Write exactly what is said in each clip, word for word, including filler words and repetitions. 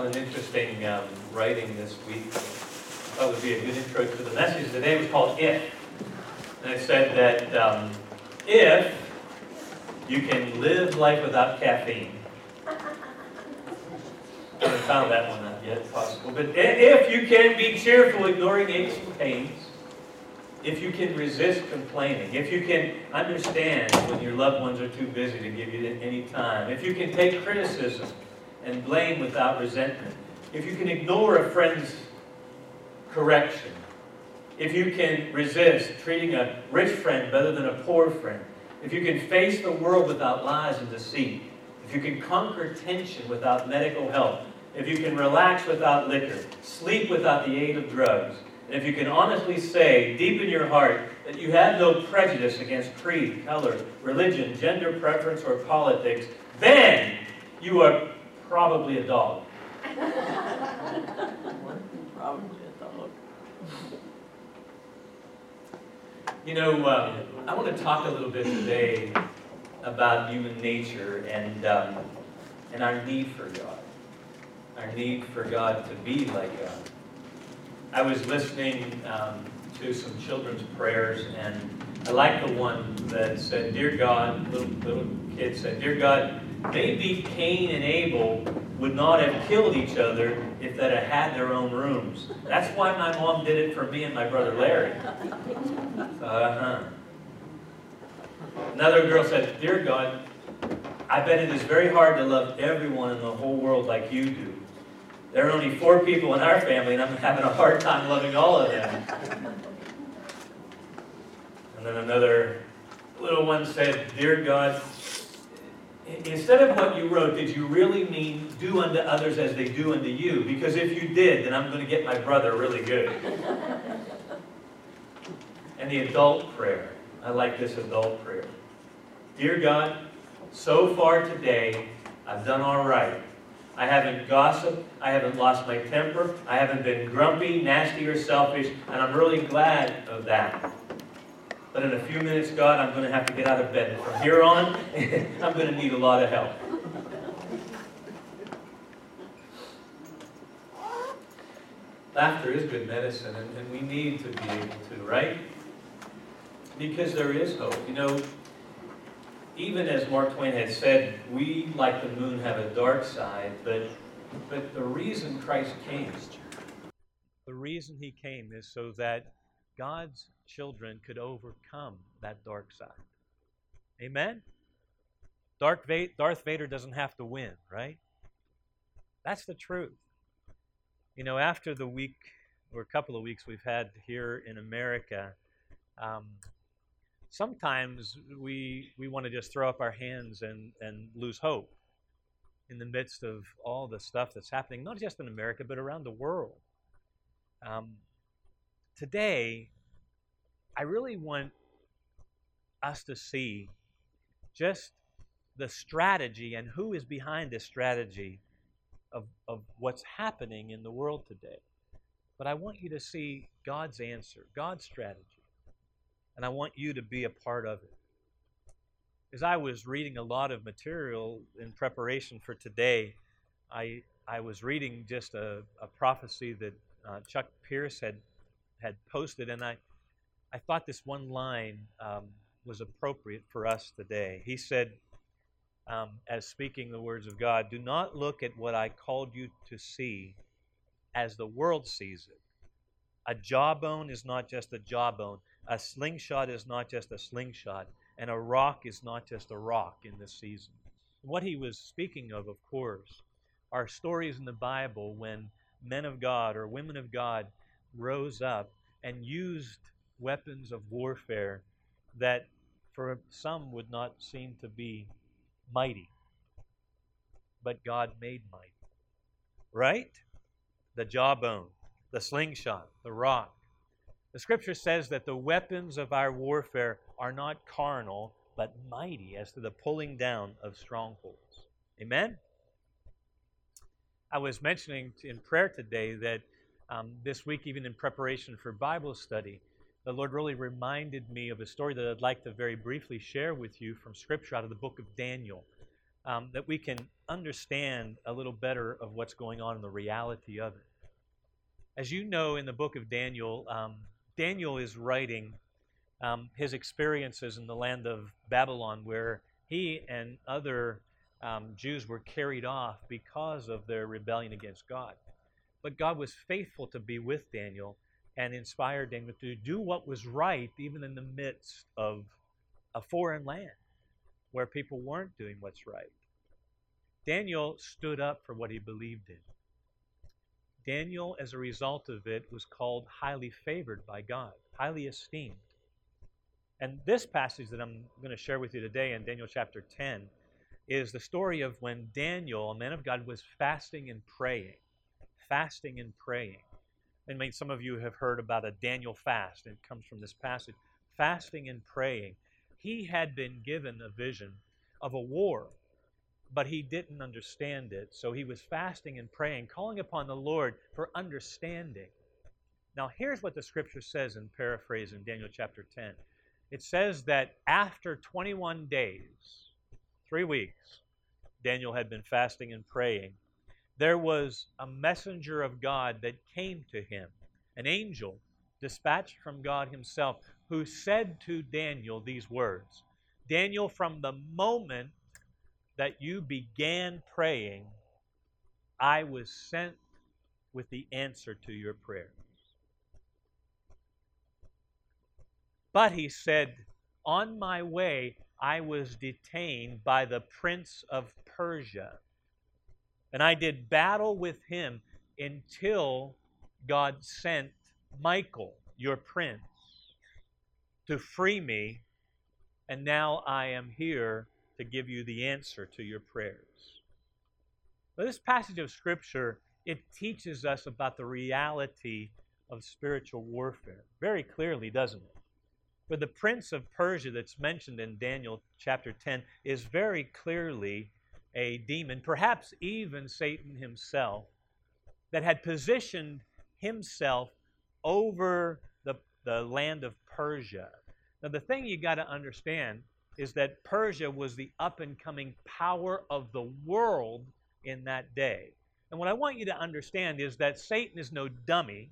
on an interesting um, writing this week. I thought would be a good intro to the message today. It was called If. And it said that um, if you can live life without caffeine. I haven't found that one out yet, possible. But if you can be cheerful, ignoring aches and pains, if you can resist complaining, if you can understand when your loved ones are too busy to give you any time, if you can take criticism and blame without resentment, if you can ignore a friend's correction, if you can resist treating a rich friend better than a poor friend, if you can face the world without lies and deceit, if you can conquer tension without medical help, if you can relax without liquor, sleep without the aid of drugs, and if you can honestly say, deep in your heart, that you have no prejudice against creed, color, religion, gender preference, or politics, then you are probably a dog. Probably a dog. You know, um, I want to talk a little bit today about human nature and um, and our need for God. Our need for God to be like God. I was listening um, to some children's prayers, and I like the one that said, "Dear God," little little kid said, "Dear God, maybe Cain and Abel would not have killed each other if they'd have had their own rooms. That's why my mom did it for me and my brother Larry." Uh-huh. Another girl said, "Dear God, I bet it is very hard to love everyone in the whole world like you do. There are only four people in our family, and I'm having a hard time loving all of them." And then another little one said, "Dear God, instead of what you wrote, did you really mean do unto others as they do unto you? Because if you did, then I'm going to get my brother really good." And the adult prayer. I like this adult prayer. "Dear God, so far today, I've done all right. I haven't gossiped, I haven't lost my temper, I haven't been grumpy, nasty, or selfish, and I'm really glad of that. But in a few minutes, God, I'm going to have to get out of bed. And from here on, I'm going to need a lot of help." Laughter is good medicine, and, and we need to be able to, right? Because there is hope. You know, even as Mark Twain had said, we, like the moon, have a dark side, but, but the reason Christ came, the reason he came is so that God's children could overcome that dark side. Amen? Darth Vader doesn't have to win, right? That's the truth. You know, after the week or a couple of weeks we've had here in America, um, sometimes we we want to just throw up our hands and, and lose hope in the midst of all the stuff that's happening, not just in America, but around the world. Um, today, I really want us to see just the strategy and who is behind this strategy of, of what's happening in the world today. But I want you to see God's answer, God's strategy. And I want you to be a part of it. As I was reading a lot of material in preparation for today, I I was reading just a, a prophecy that uh, Chuck Pierce had had posted, and I, I thought this one line um, was appropriate for us today. He said, um, as speaking the words of God, "Do not look at what I called you to see as the world sees it. A jawbone is not just a jawbone. A slingshot is not just a slingshot. And a rock is not just a rock in this season." What he was speaking of, of course, are stories in the Bible when men of God or women of God rose up and used weapons of warfare that for some would not seem to be mighty, but God made mighty. Right? The jawbone, the slingshot, the rock. The Scripture says that the weapons of our warfare are not carnal, but mighty as to the pulling down of strongholds. Amen? I was mentioning in prayer today that um, this week, even in preparation for Bible study, the Lord really reminded me of a story that I'd like to very briefly share with you from Scripture out of the book of Daniel. um, that we can understand a little better of what's going on and the reality of it. As you know, in the book of Daniel, um, Daniel is writing um, his experiences in the land of Babylon, where he and other um, Jews were carried off because of their rebellion against God. But God was faithful to be with Daniel and inspired Daniel to do what was right, even in the midst of a foreign land where people weren't doing what's right. Daniel stood up for what he believed in. Daniel, as a result of it, was called highly favored by God, highly esteemed. And this passage that I'm going to share with you today in Daniel chapter ten is the story of when Daniel, a man of God, was fasting and praying. Fasting and praying. And maybe some of you have heard about a Daniel fast. It comes from this passage. Fasting and praying. He had been given a vision of a war, but he didn't understand it. So he was fasting and praying, calling upon the Lord for understanding. Now here's what the scripture says in paraphrase in Daniel chapter ten. It says that after twenty-one days, three weeks, Daniel had been fasting and praying, there was a messenger of God that came to him, an angel dispatched from God himself, who said to Daniel these words, Daniel, from the moment that you began praying, I was sent with the answer to your prayers. But he said, on my way, I was detained by the prince of Persia, and I did battle with him until God sent Michael, your prince, to free me, and now I am here to give you the answer to your prayers. Now, this passage of Scripture, it teaches us about the reality of spiritual warfare very clearly, doesn't it? For the prince of Persia that's mentioned in Daniel chapter ten is very clearly a demon, perhaps even Satan himself, that had positioned himself over the, the land of Persia. Now, the thing you got to understand is that Persia was the up-and-coming power of the world in that day. And what I want you to understand is that Satan is no dummy.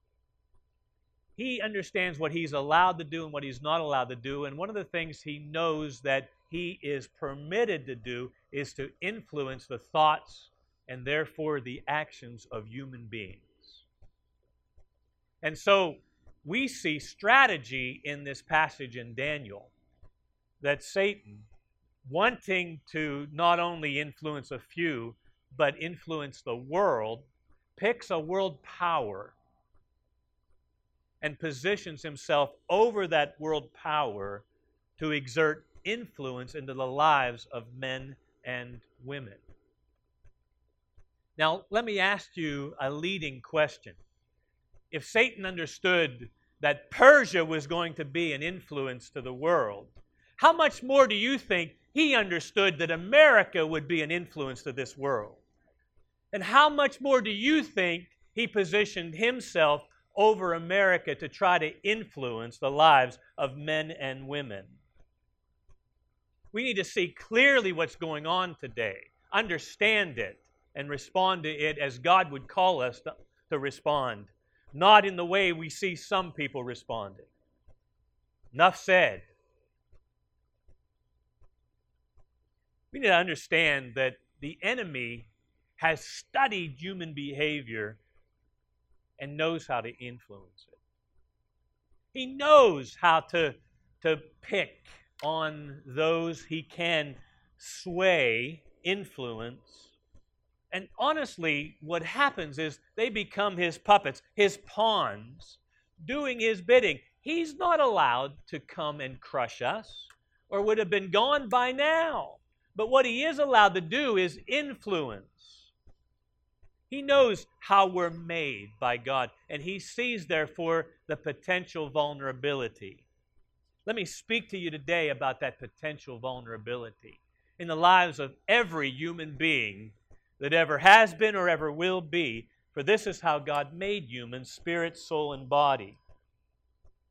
He understands what he's allowed to do and what he's not allowed to do. And one of the things he knows that he is permitted to do is to influence the thoughts and therefore the actions of human beings. And so we see strategy in this passage in Daniel, that Satan, wanting to not only influence a few, but influence the world, picks a world power and positions himself over that world power to exert influence into the lives of men and women. Now, let me ask you a leading question. If Satan understood that Persia was going to be an influence to the world, how much more do you think he understood that America would be an influence to this world? And how much more do you think he positioned himself over America to try to influence the lives of men and women? We need to see clearly what's going on today, understand it, and respond to it as God would call us to, to respond, not in the way we see some people responding. Enough said. We need to understand that the enemy has studied human behavior and knows how to influence it. He knows how to, to pick on those he can sway, influence. And honestly, what happens is they become his puppets, his pawns, doing his bidding. He's not allowed to come and crush us, or would have been gone by now. But what he is allowed to do is influence. He knows how we're made by God, and he sees, therefore, the potential vulnerability. Let me speak to you today about that potential vulnerability in the lives of every human being that ever has been or ever will be, for this is how God made humans, spirit, soul, and body.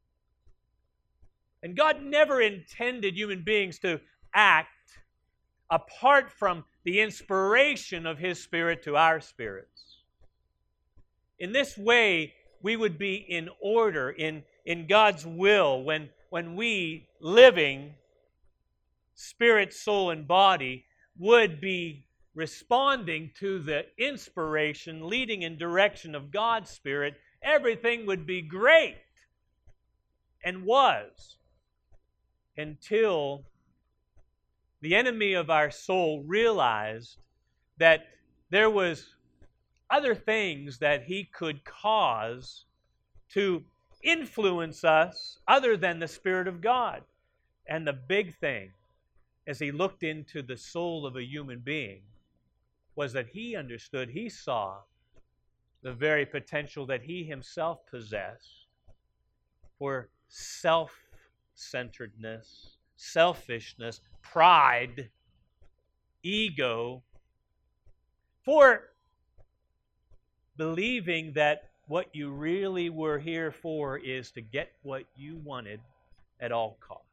And God never intended human beings to act apart from the inspiration of His Spirit to our spirits. In this way, we would be in order, in, in God's will, when, when we, living, spirit, soul, and body, would be responding to the inspiration, leading in direction of God's Spirit. Everything would be great, and was, until the enemy of our soul realized that there was other things that he could cause to influence us other than the Spirit of God. And the big thing, as he looked into the soul of a human being, was that he understood, he saw the very potential that he himself possessed for self-centeredness, selfishness, pride, ego, for believing that what you really were here for is to get what you wanted at all costs.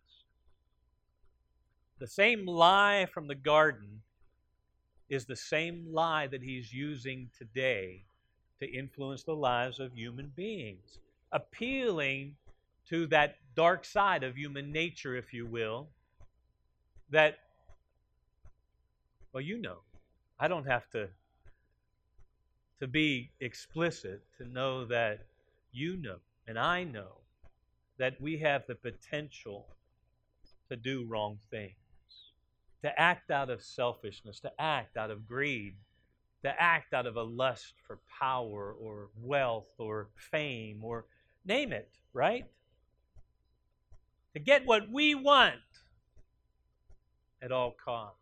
The same lie from the garden is the same lie that he's using today to influence the lives of human beings, appealing to that dark side of human nature, if you will, that, well, you know, I don't have to, to be explicit to know that you know, and I know, that we have the potential to do wrong things, to act out of selfishness, to act out of greed, to act out of a lust for power or wealth or fame or name it, right? To get what we want at all costs.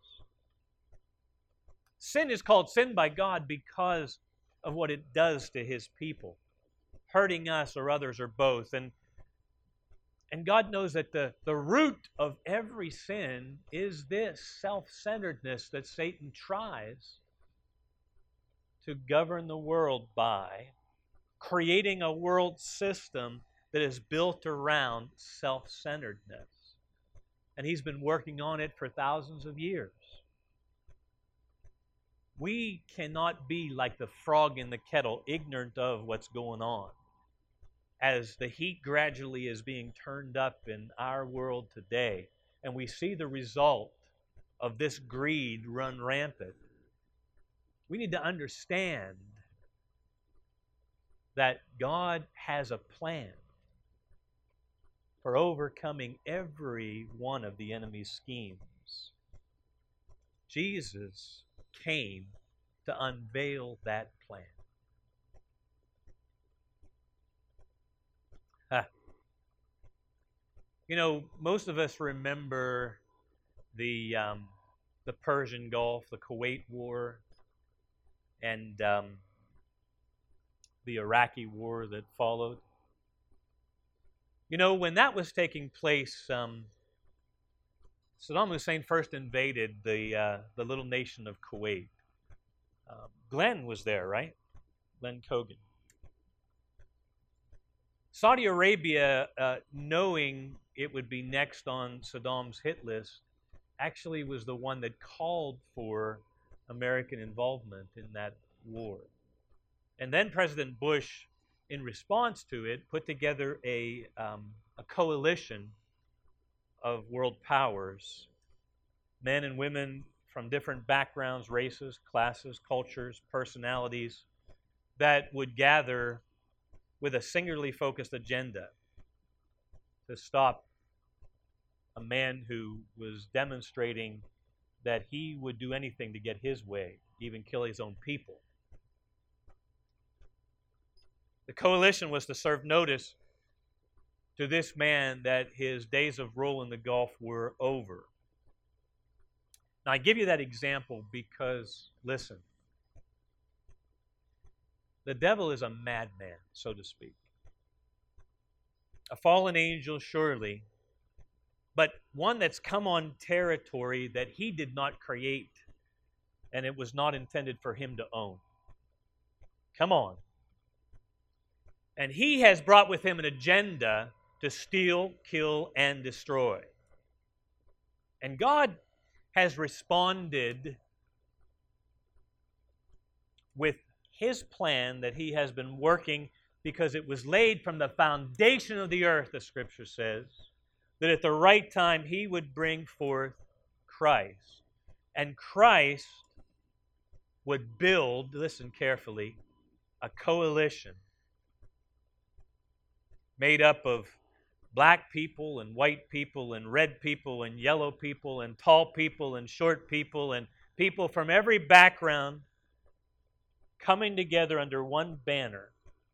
Sin is called sin by God because of what it does to His people, hurting us or others or both. And, and God knows that the, the root of every sin is this self-centeredness that Satan tries to govern the world by, creating a world system that is built around self-centeredness. And he's been working on it for thousands of years. We cannot be like the frog in the kettle, ignorant of what's going on. As the heat gradually is being turned up in our world today, and we see the result of this greed run rampant, we need to understand that God has a plan for overcoming every one of the enemy's schemes. Jesus came to unveil that plan. Huh. You know, most of us remember the um, the Persian Gulf, the Kuwait War, and um, the Iraqi War that followed. You know, when that was taking place, um, Saddam Hussein first invaded the uh, the little nation of Kuwait. Um, Glenn was there, right? Glenn Cogan. Saudi Arabia, uh, knowing it would be next on Saddam's hit list, actually was the one that called for American involvement in that war. And then President Bush, in response to it, put together a, um, a coalition of world powers, men and women from different backgrounds, races, classes, cultures, personalities, that would gather with a singularly focused agenda to stop a man who was demonstrating that he would do anything to get his way, even kill his own people. The coalition was to serve notice to this man that his days of rule in the Gulf were over. Now, I give you that example because, listen, the devil is a madman, so to speak. A fallen angel, surely, but one that's come on territory that he did not create, and it was not intended for him to own. Come on. And he has brought with him an agenda to steal, kill, and destroy. And God has responded with his plan that he has been working, because it was laid from the foundation of the earth, the Scripture says, that at the right time he would bring forth Christ. And Christ would build, listen carefully, a coalition made up of black people and white people and red people and yellow people and tall people and short people and people from every background coming together under one banner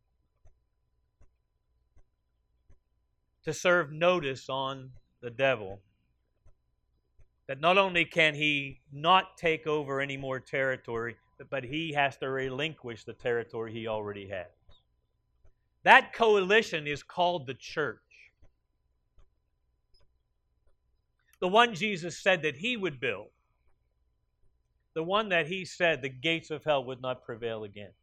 to serve notice on the devil that not only can he not take over any more territory, but he has to relinquish the territory he already has. That coalition is called the church. The one Jesus said that he would build. The one that he said the gates of hell would not prevail against.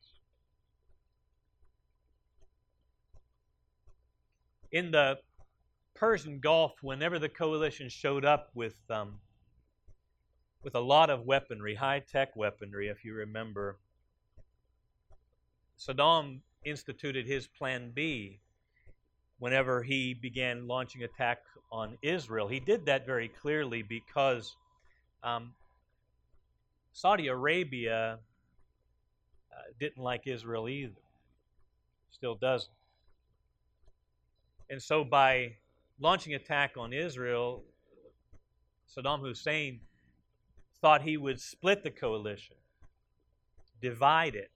In the Persian Gulf, whenever the coalition showed up with um, with a lot of weaponry, high-tech weaponry, if you remember, Saddam instituted his Plan B whenever he began launching attack on Israel. He did that very clearly because um, Saudi Arabia uh, didn't like Israel either. Still doesn't. And so by launching attack on Israel, Saddam Hussein thought he would split the coalition, divide it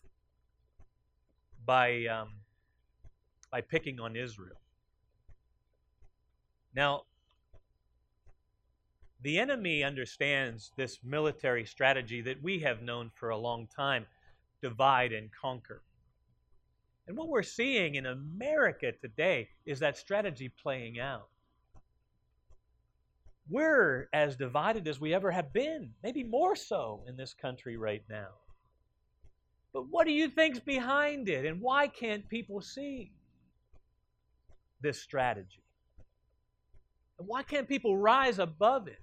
by, um, by picking on Israel. Now, the enemy understands this military strategy that we have known for a long time, divide and conquer. And what we're seeing in America today is that strategy playing out. We're as divided as we ever have been, maybe more so in this country right now. But what do you think's behind it, and why can't people see this strategy? And why can't people rise above it?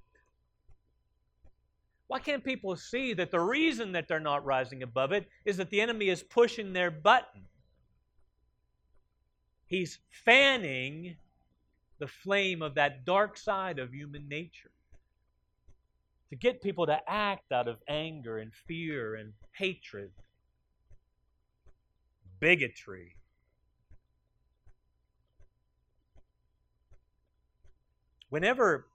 Why can't people see that the reason that they're not rising above it is that the enemy is pushing their button? He's fanning the flame of that dark side of human nature to get people to act out of anger and fear and hatred, bigotry. Whenever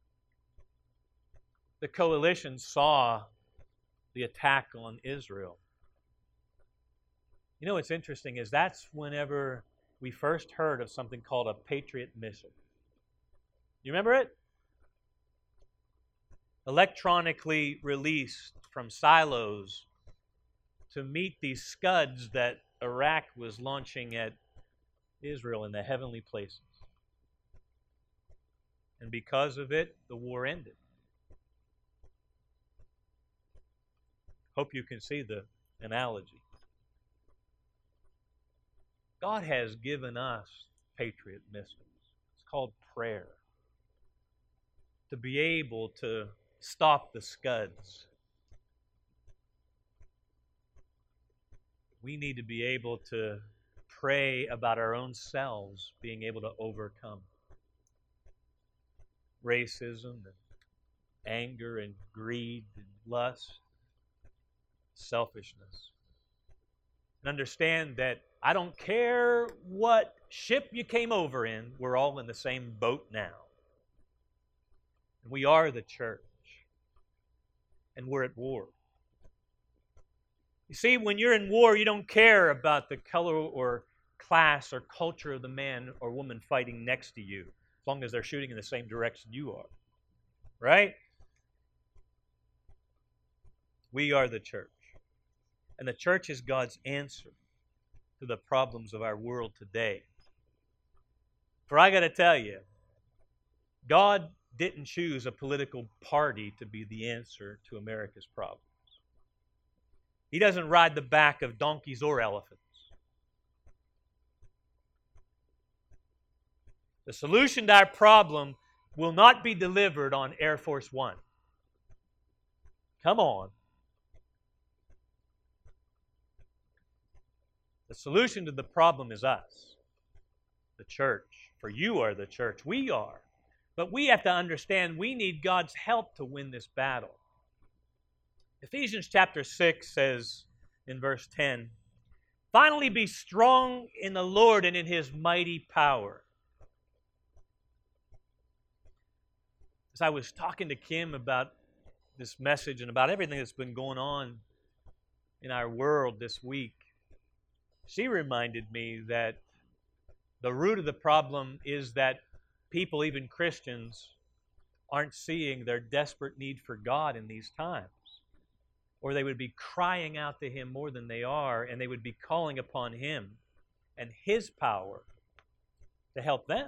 the coalition saw the attack on Israel, you know what's interesting is that's whenever we first heard of something called a Patriot missile. You remember it? Electronically released from silos to meet these scuds that Iraq was launching at Israel in the heavenly places. And because of it, the war ended. Hope you can see the analogy. God has given us Patriot missiles. It's called prayer. To be able to stop the scuds. We need to be able to pray about our own selves being able to overcome racism and anger and greed and lust, selfishness. And understand that I don't care what ship you came over in, we're all in the same boat now. And we are the church. And we're at war. You see, when you're in war, you don't care about the color or class or culture of the man or woman fighting next to you, as long as they're shooting in the same direction you are. Right? We are the church. And the church is God's answer to the problems of our world today. For I got to tell you, God didn't choose a political party to be the answer to America's problems. He doesn't ride the back of donkeys or elephants. The solution to our problem will not be delivered on Air Force One. Come on. The solution to the problem is us, the church. For you are the church. We are. But we have to understand we need God's help to win this battle. Ephesians chapter six says in verse ten, "Finally be strong in the Lord and in His mighty power." As I was talking to Kim about this message and about everything that's been going on in our world this week, she reminded me that the root of the problem is that people, even Christians, aren't seeing their desperate need for God in these times. Or they would be crying out to Him more than they are, and they would be calling upon Him and His power to help them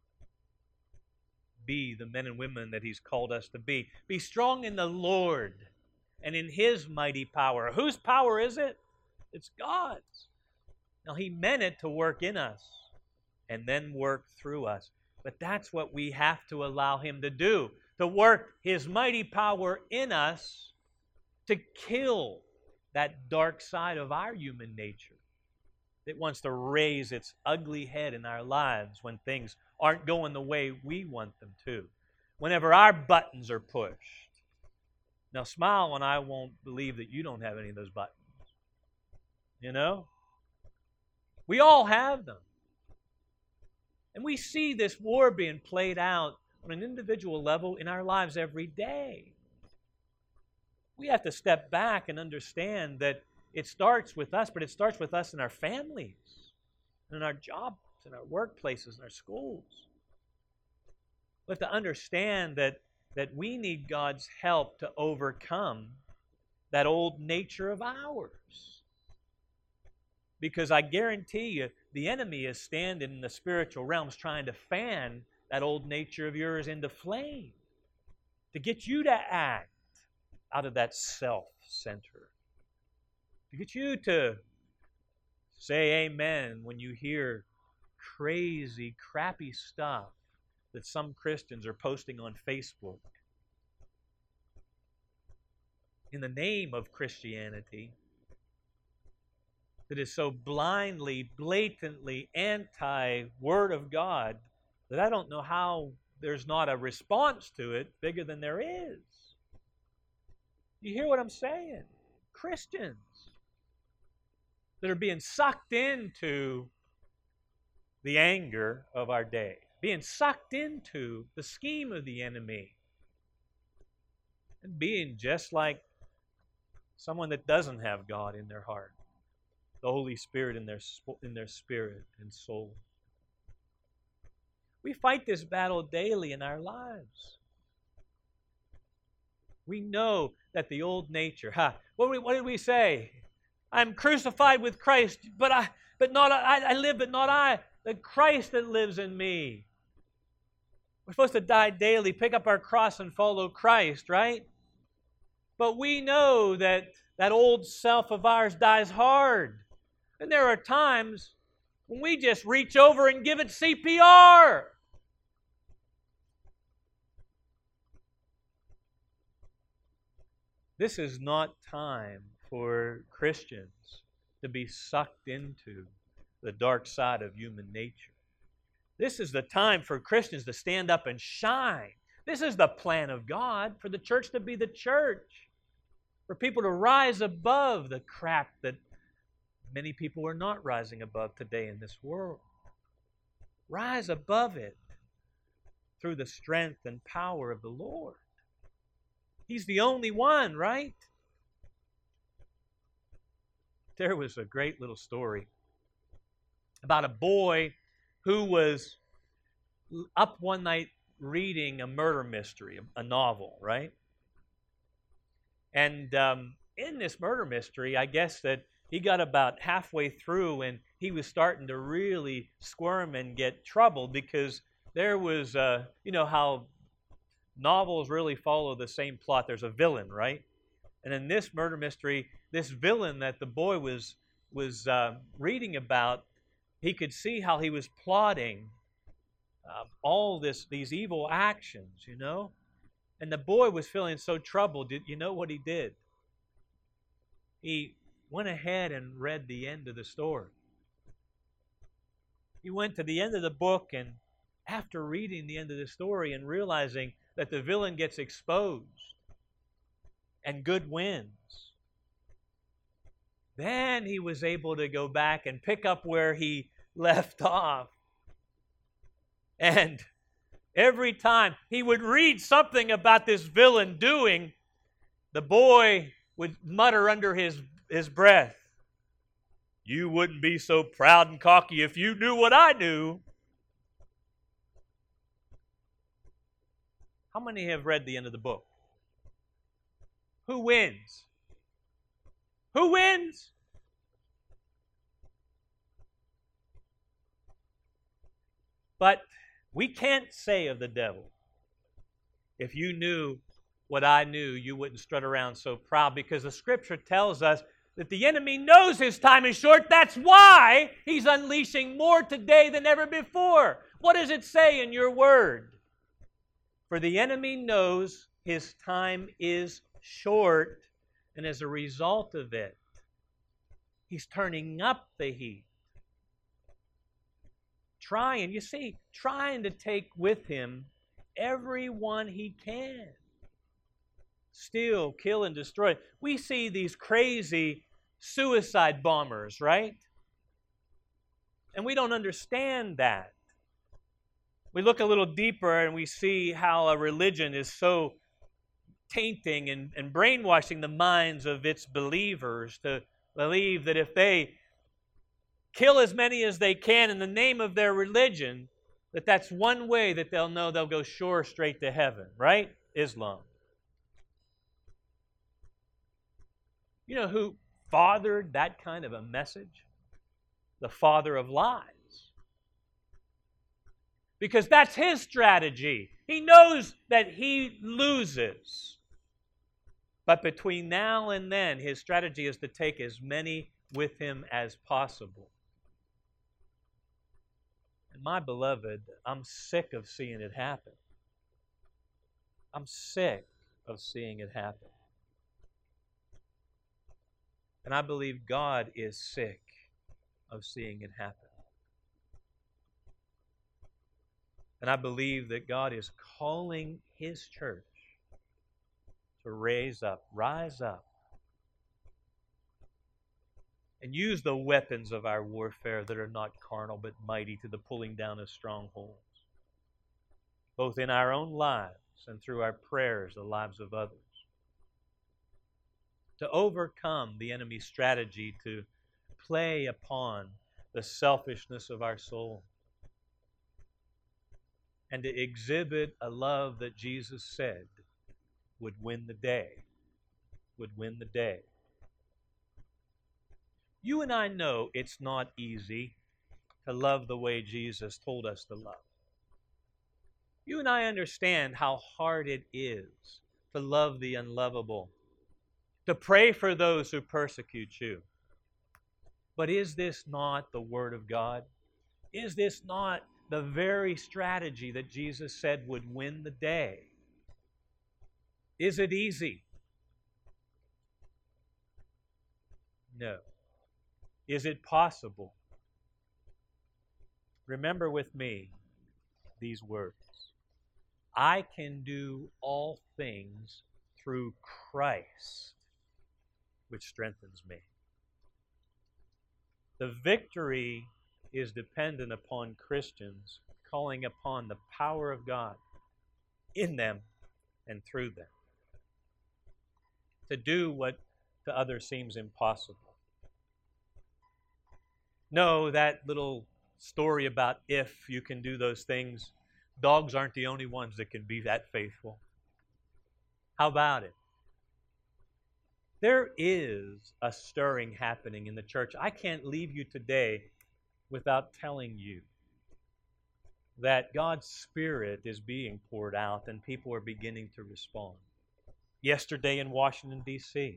be the men and women that He's called us to be. Be strong in the Lord and in His mighty power. Whose power is it? It's God's. Now, He meant it to work in us and then work through us. But that's what we have to allow Him to do, to work His mighty power in us to kill that dark side of our human nature that wants to raise its ugly head in our lives when things aren't going the way we want them to, whenever our buttons are pushed. Now, smile when I won't believe that you don't have any of those buttons. You know? We all have them. And we see this war being played out on an individual level in our lives every day. We have to step back and understand that it starts with us, but it starts with us in our families, in our jobs, in our workplaces, in our schools. But to understand that, that we need God's help to overcome that old nature of ours. Because I guarantee you, the enemy is standing in the spiritual realms trying to fan that old nature of yours into flame, to get you to act out of that self-center, to get you to say amen when you hear crazy, crappy stuff that some Christians are posting on Facebook in the name of Christianity, that is so blindly, blatantly anti-Word of God that I don't know how there's not a response to it bigger than there is. You hear what I'm saying? Christians that are being sucked into the anger of our day, being sucked into the scheme of the enemy, and being just like someone that doesn't have God in their heart, the Holy Spirit in their, in their spirit and soul. We fight this battle daily in our lives. We know that the old nature, huh? What, we, what did we say? I'm crucified with Christ, but I, but not I, I live, but not I. The Christ that lives in me. We're supposed to die daily, pick up our cross and follow Christ, right? But we know that that old self of ours dies hard. And there are times when we just reach over and give it C P R. This is not time for Christians to be sucked into the dark side of human nature. This is the time for Christians to stand up and shine. This is the plan of God, for the church to be the church, for people to rise above the crap that many people are not rising above today in this world. Rise above it through the strength and power of the Lord. He's the only one, right? There was a great little story about a boy who was up one night reading a murder mystery, a novel, right? And um, in this murder mystery, I guess that he got about halfway through and he was starting to really squirm and get troubled because there was, uh, you know how novels really follow the same plot. There's a villain, right? And in this murder mystery, this villain that the boy was was uh, reading about, he could see how he was plotting uh, all this these evil actions, you know. And the boy was feeling so troubled. Did you know what he did? He went ahead and read the end of the story. He went to the end of the book, and after reading the end of the story and realizing that the villain gets exposed and good wins, then he was able to go back and pick up where he left off. And every time he would read something about this villain doing, the boy would mutter under his, his breath, "You wouldn't be so proud and cocky if you knew what I knew." How many have read the end of the book? Who wins? Who wins? But we can't say of the devil, "If you knew what I knew, you wouldn't strut around so proud," because the Scripture tells us that the enemy knows his time is short. That's why he's unleashing more today than ever before. What does it say in your word? For the enemy knows his time is short, and as a result of it, he's turning up the heat. Trying, you see, trying to take with him everyone he can. Steal, kill, and destroy. We see these crazy suicide bombers, right? And we don't understand that. We look a little deeper and we see how a religion is so tainting and, and brainwashing the minds of its believers to believe that if they kill as many as they can in the name of their religion, that that's one way that they'll know they'll go sure straight to heaven, right? Islam. You know who fathered that kind of a message? The father of lies. Because that's his strategy. He knows that he loses. But between now and then, his strategy is to take as many with him as possible. And my beloved, I'm sick of seeing it happen. I'm sick of seeing it happen. And I believe God is sick of seeing it happen. And I believe that God is calling His church to raise up, rise up, and use the weapons of our warfare that are not carnal but mighty to the pulling down of strongholds, both in our own lives and through our prayers, the lives of others, to overcome the enemy's strategy to play upon the selfishness of our soul, and to exhibit a love that Jesus said would win the day, would win the day. You and I know it's not easy to love the way Jesus told us to love. You and I understand how hard it is to love the unlovable, to pray for those who persecute you. But is this not the Word of God? Is this not the very strategy that Jesus said would win the day? Is it easy? No. Is it possible? Remember with me these words. I can do all things through Christ, which strengthens me. The victory is dependent upon Christians calling upon the power of God in them and through them to do what to others seems impossible. No, that little story about if you can do those things, dogs aren't the only ones that can be that faithful. How about it? There is a stirring happening in the church. I can't leave you today without telling you that God's Spirit is being poured out and people are beginning to respond. Yesterday in Washington, D C,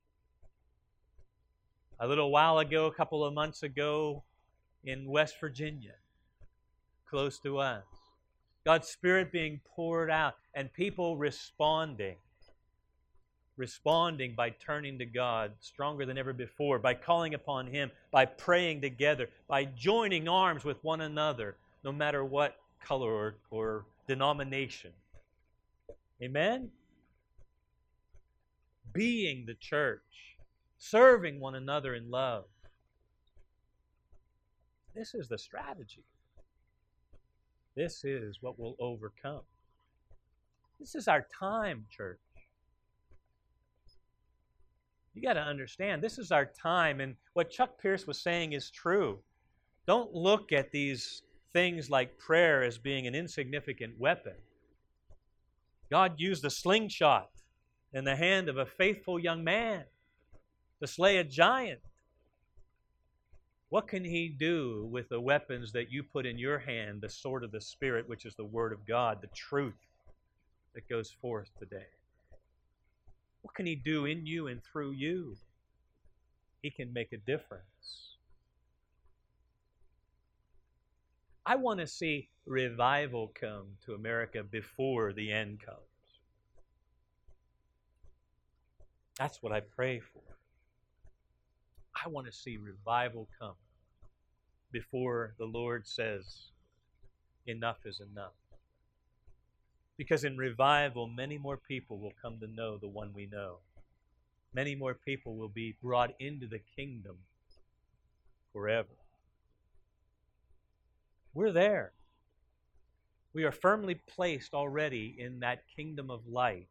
a little while ago, a couple of months ago, in West Virginia, close to us. God's Spirit being poured out, and people responding. Responding by turning to God stronger than ever before, by calling upon Him, by praying together, by joining arms with one another, no matter what color or, or denomination. Amen? Being the church, serving one another in love. This is the strategy. This is what will overcome. This is our time, church. You got to understand, this is our time, and what Chuck Pierce was saying is true. Don't look at these things like prayer as being an insignificant weapon. God used a slingshot in the hand of a faithful young man to slay a giant. What can He do with the weapons that you put in your hand, the sword of the Spirit, which is the Word of God, the truth that goes forth today? What can He do in you and through you? He can make a difference. I want to see revival come to America before the end comes. That's what I pray for. I want to see revival come before the Lord says, enough is enough. Because in revival, many more people will come to know the one we know. Many more people will be brought into the kingdom forever. We're there. We are firmly placed already in that kingdom of light.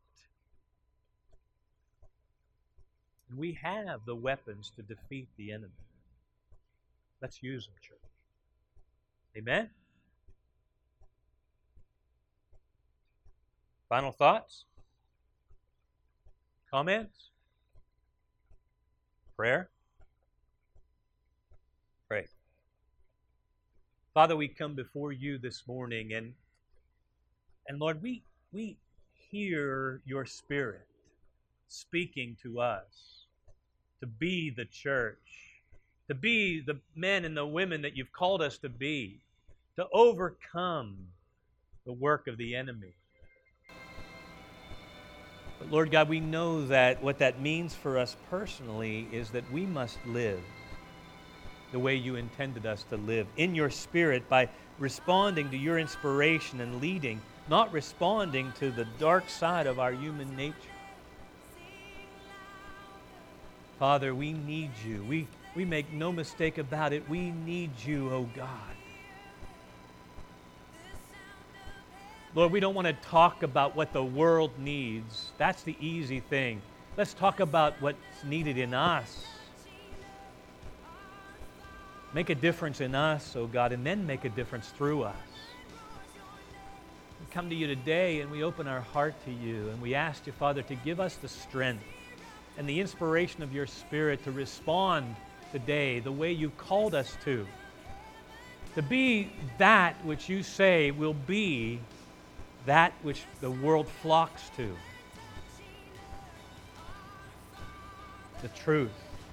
And we have the weapons to defeat the enemy. Let's use them, church. Amen? Final thoughts? Comments? Prayer? Pray. Father, we come before you this morning, and, and Lord, we, we hear your Spirit speaking to us to be the church, to be the men and the women that you've called us to be, to overcome the work of the enemy. But Lord God, we know that what that means for us personally is that we must live the way you intended us to live, in your Spirit, by responding to your inspiration and leading, not responding to the dark side of our human nature. Father, we need you. We, we make no mistake about it. We need you, oh God. Lord, we don't want to talk about what the world needs. That's the easy thing. Let's talk about what's needed in us. Make a difference in us, oh God, and then make a difference through us. We come to you today and we open our heart to you, and we ask you, Father, to give us the strength and the inspiration of your Spirit to respond today the way you called us to. To be that which you say will be that which the world flocks to. The truth.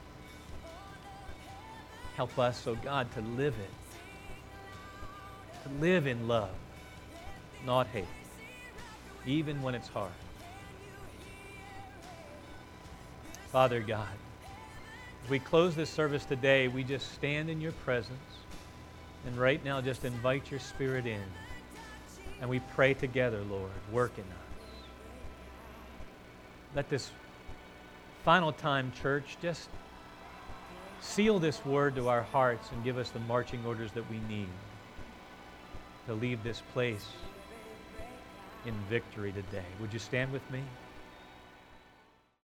Help us, oh God, to live it. To live in love, not hate, even when it's hard. Father God, as we close this service today, we just stand in your presence, and right now just invite your Spirit in. And we pray together, Lord, work in us. Let this final time, church, just seal this word to our hearts and give us the marching orders that we need to leave this place in victory today. Would you stand with me?